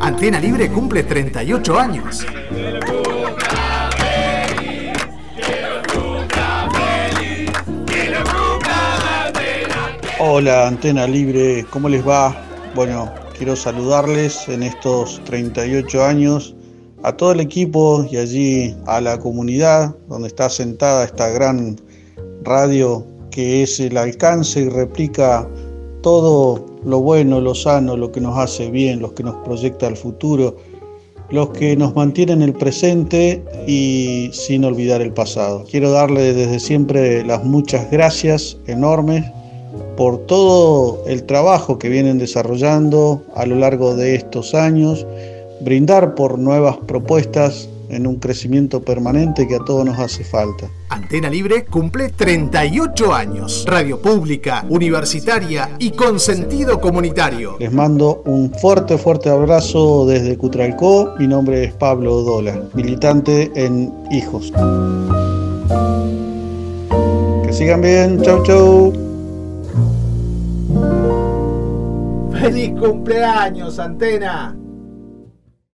Antena Libre cumple 38 años. Hola Antena Libre, ¿cómo les va? Bueno, quiero saludarles en estos 38 años a todo el equipo y allí a la comunidad donde está sentada esta gran radio que es el alcance y replica todo lo bueno, lo sano, lo que nos hace bien, lo que nos proyecta al futuro, los que nos mantienen el presente y sin olvidar el pasado. Quiero darle desde siempre las muchas gracias enormes por todo el trabajo que vienen desarrollando a lo largo de estos años, brindar por nuevas propuestas en un crecimiento permanente que a todos nos hace falta. Antena Libre cumple 38 años. Radio pública, universitaria y con sentido comunitario. Les mando un fuerte abrazo desde Cutralcó. Mi nombre es Pablo Odola, militante en Hijos. Que sigan bien. Chau, chau. ¡Feliz cumpleaños, Antena!